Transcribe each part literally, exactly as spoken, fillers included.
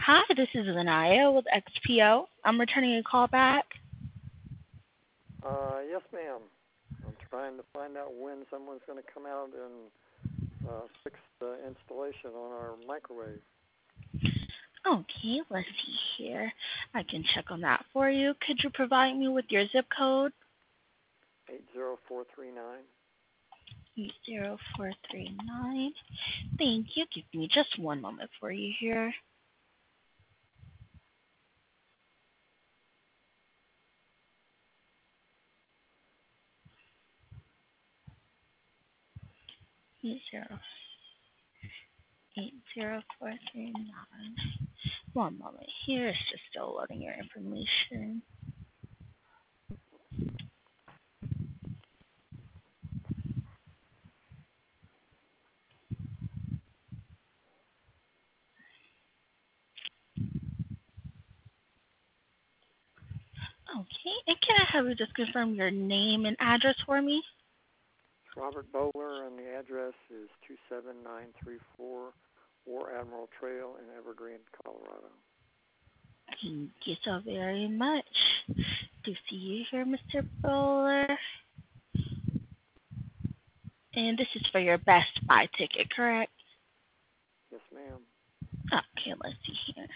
Hi, this is Anaya with X P O. I'm returning a call back. Uh, yes, ma'am. I'm trying to find out when someone's going to come out and uh, fix the installation on our microwave. Okay, let's see here. I can check on that for you. Could you provide me with your zip code? eight zero four three nine. zero four three nine. Thank you. Give me just one moment for you here. Zero eight zero four three nine. One moment here. It's just still loading your information. Okay, and can I have you just confirm your name and address for me? It's Robert Bowler, and the address is two seven nine three four War Admiral Trail in Evergreen, Colorado. Thank you so very much. Do see you here, Mister Bowler. And this is for your Best Buy ticket, correct? Yes, ma'am. Okay, let's see here.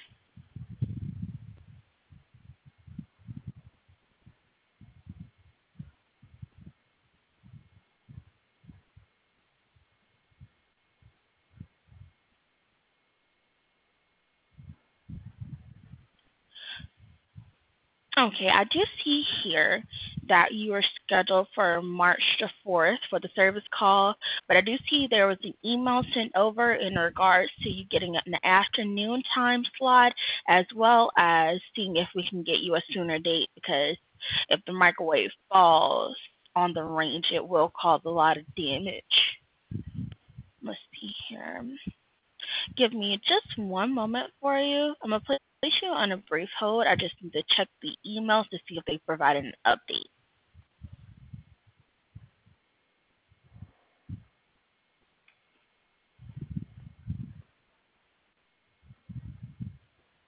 Okay, I do see here that you are scheduled for March the fourth for the service call, but I do see there was an email sent over in regards to you getting an afternoon time slot, as well as seeing if we can get you a sooner date, because if the microwave falls on the range, it will cause a lot of damage. Let's see here. Give me just one moment for you. I'm going to place you on a brief hold. I just need to check the emails to see if they provided an update.